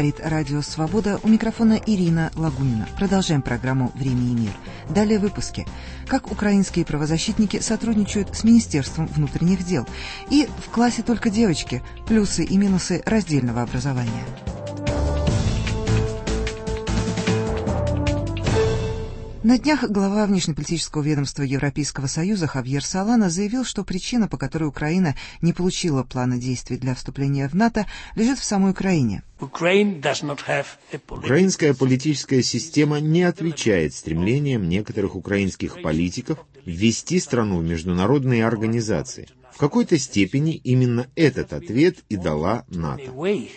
Говорит Радио Свобода, у микрофона Ирина Лагунина. Продолжаем программу «Время и мир». Далее в выпуске. Как украинские правозащитники сотрудничают с Министерством внутренних дел. И в классе только девочки. Плюсы и минусы раздельного образования. На днях глава внешнеполитического ведомства Европейского Союза Хавьер Солана заявил, что причина, по которой Украина не получила плана действий для вступления в НАТО, лежит в самой Украине. Украинская политическая система не отвечает стремлениям некоторых украинских политиков ввести страну в международные организации. В какой-то степени именно этот ответ и дала НАТО.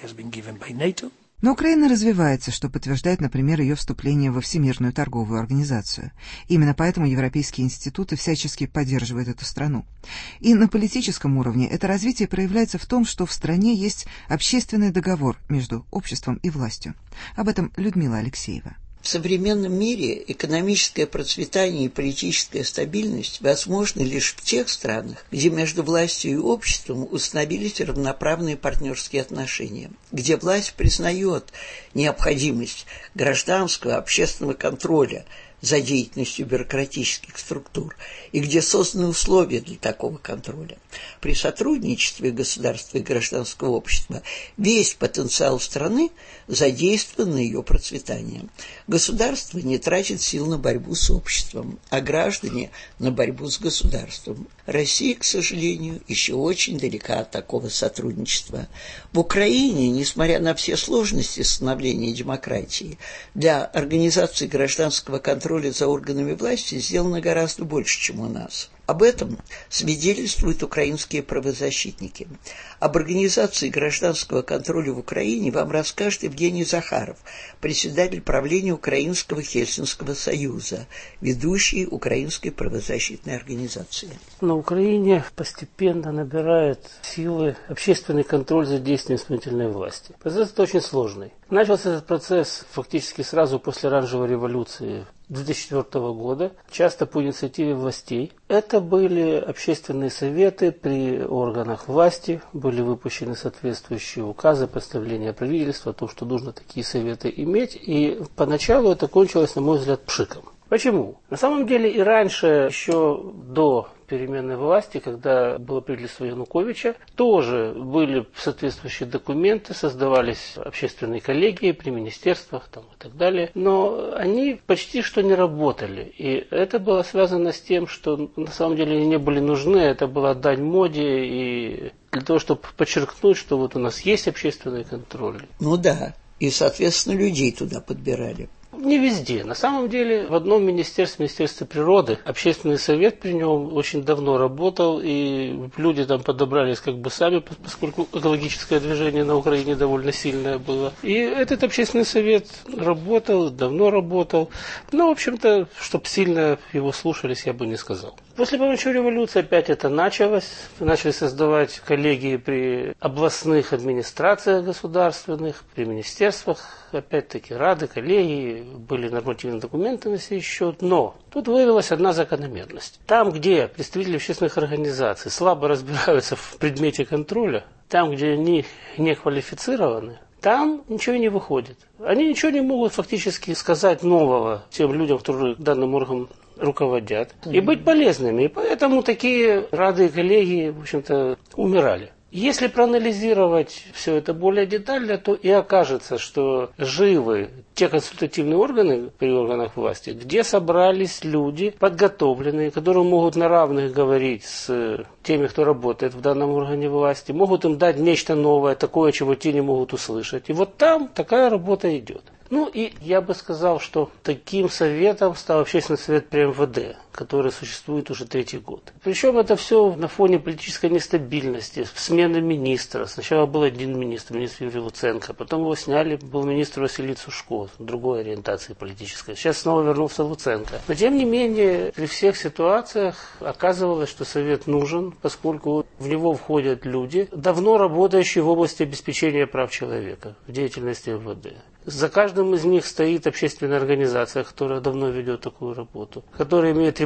Но Украина развивается, что подтверждает, например, ее вступление во Всемирную торговую организацию. Именно поэтому европейские институты всячески поддерживают эту страну. И на политическом уровне это развитие проявляется в том, что в стране есть общественный договор между обществом и властью. Об этом Людмила Алексеева. В современном мире экономическое процветание и политическая стабильность возможны лишь в тех странах, где между властью и обществом установились равноправные партнерские отношения, где власть признает необходимость гражданского общественного контроля за деятельностью бюрократических структур и где созданы условия для такого контроля. При сотрудничестве государства и гражданского общества весь потенциал страны задействован на ее процветание. Государство не тратит сил на борьбу с обществом, а граждане на борьбу с государством. Россия, к сожалению, еще очень далека от такого сотрудничества. В Украине, несмотря на все сложности становления демократии, для организации гражданского контроля за органами власти сделано гораздо больше, чем у нас. Об этом свидетельствуют украинские правозащитники. Об организации гражданского контроля в Украине вам расскажет Евгений Захаров, председатель правления Украинского Хельсинского союза, ведущий Украинской правозащитной организации. На Украине постепенно набирает силы общественный контроль за действием исполнительной власти. Процесс это очень сложный. Начался этот процесс фактически сразу после Оранжевой революции 2004 года, часто по инициативе властей. Это были общественные советы при органах власти, были выпущены соответствующие указы, постановления правительства о том, что нужно такие советы иметь, и поначалу это кончилось, на мой взгляд, пшиком. Почему? На самом деле и раньше, еще до переменной власти, когда было правительство Януковича, тоже были соответствующие документы, создавались общественные коллегии при министерствах и так далее, но они почти что не работали. И это было связано с тем, что на самом деле они не были нужны, это была дань моде и для того, чтобы подчеркнуть, что вот у нас есть общественный контроль. Ну да, и, соответственно, людей туда подбирали. Не везде. На самом деле, в одном министерстве природы, общественный совет при нем очень давно работал, и люди там подобрались как бы сами, поскольку экологическое движение на Украине довольно сильное было. И этот общественный совет работал, давно работал. Но, в общем-то, чтобы сильно его слушались, я бы не сказал. После помощи революции опять это началось. Начали создавать коллегии при областных администрациях государственных, при министерствах, опять-таки рады, коллегии, были нормативные документы на сей счет. Но тут выявилась одна закономерность. Там, где представители общественных организаций слабо разбираются в предмете контроля, там, где они не квалифицированы, там ничего не выходит. Они ничего не могут фактически сказать нового тем людям, которые данным органом руководят, и быть полезными. И поэтому такие рады и коллегии, в общем-то, умирали. Если проанализировать все это более детально, то и окажется, что живы те консультативные органы при органах власти, где собрались люди подготовленные, которые могут на равных говорить с теми, кто работает в данном органе власти, могут им дать нечто новое, такое, чего те не могут услышать. И вот там такая работа идет. Ну и я бы сказал, что таким советом стал общественный совет при МВД, который существует уже 3-й год. Причем это все на фоне политической нестабильности, смены министра. Сначала был один министр Юрий Луценко, потом его сняли, был министр Василий Цушко, другой ориентации политической. Сейчас снова вернулся Луценко. Но тем не менее, при всех ситуациях оказывалось, что совет нужен, поскольку в него входят люди, давно работающие в области обеспечения прав человека, в деятельности МВД. За каждым из них стоит общественная организация, которая давно ведет такую работу, которая имеет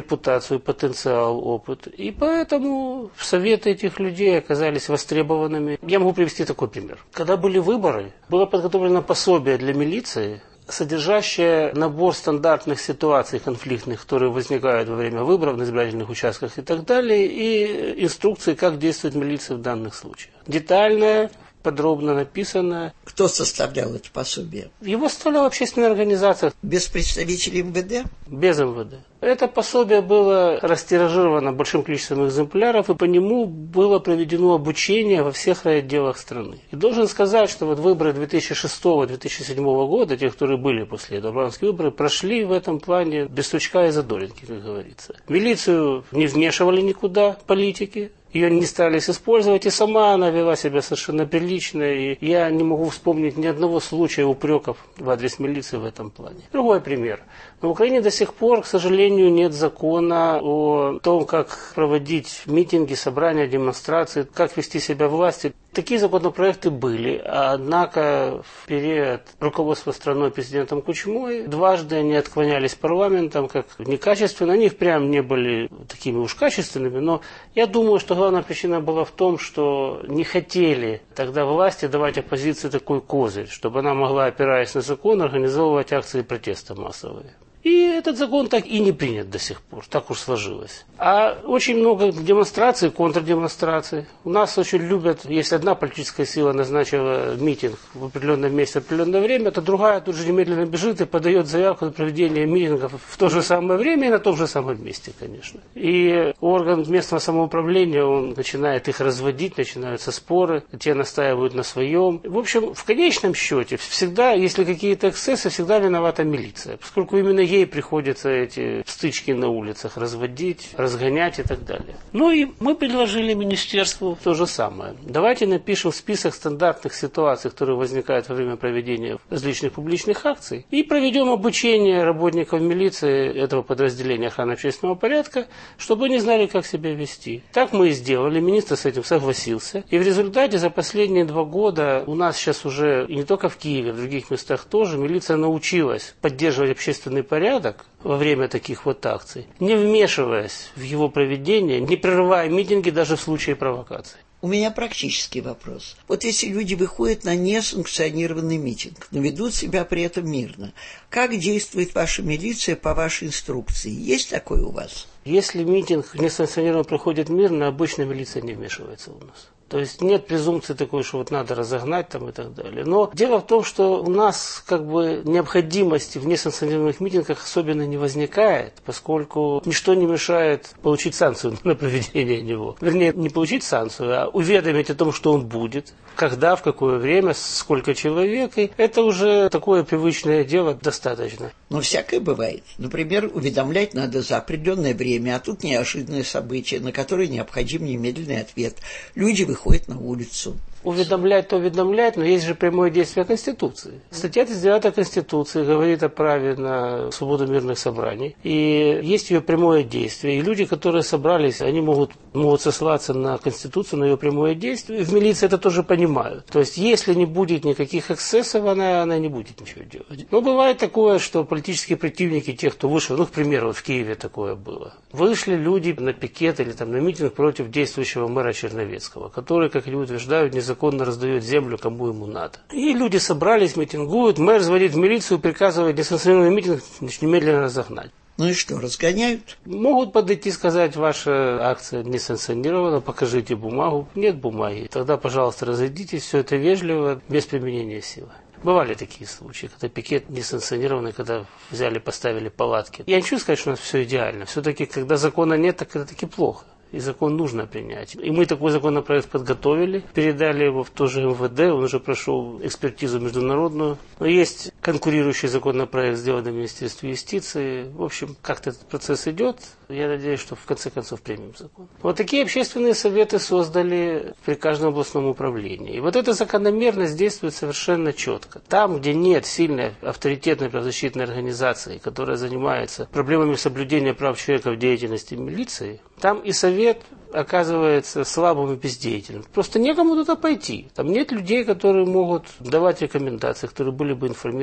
репутацию, потенциал, опыт. И поэтому советы этих людей оказались востребованными. Я могу привести такой пример. Когда были выборы, было подготовлено пособие для милиции, содержащее набор стандартных ситуаций конфликтных, которые возникают во время выборов на избирательных участках и так далее, и инструкции, как действует милиция в данных случаях. Детальная, подробно написано. Кто составлял это пособие? Его составляла общественная организация. Без представителей МВД? Без МВД. Это пособие было растиражировано большим количеством экземпляров, и по нему было проведено обучение во всех райотделах страны. И должен сказать, что вот выборы 2006-2007 года, те, которые были после этого, парламентские выборы, прошли в этом плане без сучка и задоринки, как говорится. Милицию не вмешивали никуда политики. Ее не старались использовать, и сама она вела себя совершенно прилично, и я не могу вспомнить ни одного случая упреков в адрес милиции в этом плане. Другой пример. На Украине до сих пор, к сожалению, нет закона о том, как проводить митинги, собрания, демонстрации, как вести себя власти. Такие законопроекты были, однако в период руководства страной президентом Кучмой дважды они отклонялись парламентом как некачественно. Они прям не были такими уж качественными, но я думаю, что главная причина была в том, что не хотели тогда власти давать оппозиции такой козырь, чтобы она могла, опираясь на закон, организовывать акции протеста массовые. И этот закон так и не принят до сих пор, так уж сложилось. А очень много демонстраций, контрдемонстраций. У нас очень любят, если одна политическая сила назначила митинг в определенном месте в определенное время, то другая тут же немедленно бежит и подает заявку на проведение митингов в то же самое время и на том же самом месте, конечно. И орган местного самоуправления, он начинает их разводить, начинаются споры, те настаивают на своем. В общем, в конечном счете, всегда, если какие-то эксцессы, всегда виновата милиция, поскольку именно ей приходится эти стычки на улицах разводить, разгонять и так далее. Ну и мы предложили министерству то же самое. Давайте напишем список стандартных ситуаций, которые возникают во время проведения различных публичных акций, и проведем обучение работников милиции этого подразделения охраны общественного порядка, чтобы они знали, как себя вести. Так мы и сделали, министр с этим согласился. И в результате за последние 2 года у нас сейчас уже, и не только в Киеве, в других местах тоже, милиция научилась поддерживать общественный порядок во время таких вот акций, не вмешиваясь в его проведение, не прерывая митинги даже в случае провокаций. У меня практический вопрос. Вот если люди выходят на несанкционированный митинг, но ведут себя при этом мирно, как действует ваша милиция по вашей инструкции? Есть такое у вас? Если митинг несанкционированно проходит мирно, обычно милиция не вмешивается у нас. То есть нет презумпции такой, что вот надо разогнать там и так далее. Но дело в том, что у нас как бы необходимости в несанкционированных митингах особенно не возникает, поскольку ничто не мешает получить санкцию на проведение него. Вернее, не получить санкцию, а уведомить о том, что он будет, когда, в какое время, сколько человек. И это уже такое привычное дело достаточно. Но всякое бывает. Например, уведомлять надо за определенное время, а тут неожиданное событие, на которое необходим немедленный ответ. Люди выходят на улицу. Уведомлять-то уведомлять, но есть же прямое действие Конституции. Статья 39 Конституции говорит о праве на свободу мирных собраний. И есть ее прямое действие. И люди, которые собрались, они могут сослаться на Конституцию, на ее прямое действие. И в милиции это тоже понимают. То есть, если не будет никаких эксцессов, она не будет ничего делать. Но бывает такое, что политические противники, тех, кто вышел, ну, к примеру, вот в Киеве такое было. Вышли люди на пикет или там на митинг против действующего мэра Черновецкого, который, как они утверждают, незаконно раздает землю, кому ему надо. И люди собрались, митингуют, мэр звонит в милицию, приказывает несанкционированный митинг немедленно разогнать. Ну и что, разгоняют? Могут подойти и сказать, ваша акция не санкционирована, покажите бумагу. Нет бумаги. Тогда, пожалуйста, разойдитесь, все это вежливо, без применения силы. Бывали такие случаи, когда пикет несанкционированный, когда взяли, поставили палатки. Я не хочу сказать, что у нас все идеально. Все-таки, когда закона нет, так это таки плохо. И закон нужно принять. И мы такой законопроект подготовили, передали его в то же МВД, он уже прошел экспертизу международную. Но есть конкурирующий законопроект, сделанный в Министерстве юстиции. В общем, как-то этот процесс идет. Я надеюсь, что в конце концов примем закон. Вот такие общественные советы создали при каждом областном управлении. И вот эта закономерность действует совершенно четко. Там, где нет сильной авторитетной правозащитной организации, которая занимается проблемами соблюдения прав человека в деятельности милиции, там и совет оказывается слабым и бездеятельным. Просто некому туда пойти. Там нет людей, которые могут давать рекомендации, которые были бы информированы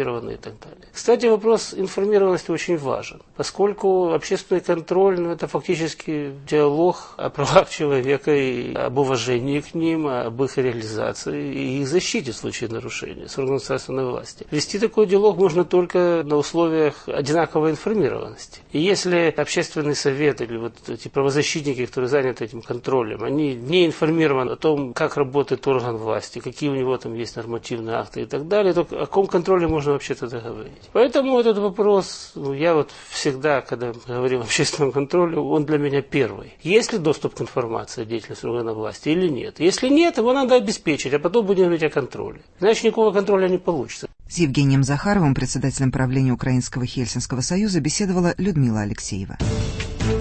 информированы и так далее. Кстати, вопрос информированности очень важен, поскольку общественный контроль, это фактически диалог о правах человека и об уважении к ним, об их реализации и их защите в случае нарушения с органами государственной власти. Вести такой диалог можно только на условиях одинаковой информированности. И если общественный совет или вот эти правозащитники, которые заняты этим контролем, они не информированы о том, как работает орган власти, какие у него там есть нормативные акты и так далее, то о каком контроле можно вообще тогда говорить. Поэтому этот вопрос, я вот всегда, когда говорим о общественном контроле, он для меня первый. Есть ли доступ к информации о деятельности органов власти или нет? Если нет, его надо обеспечить, а потом будем говорить о контроле. Иначе никакого контроля не получится. С Евгением Захаровым, председателем правления Украинского Хельсинского союза, беседовала Людмила Алексеева.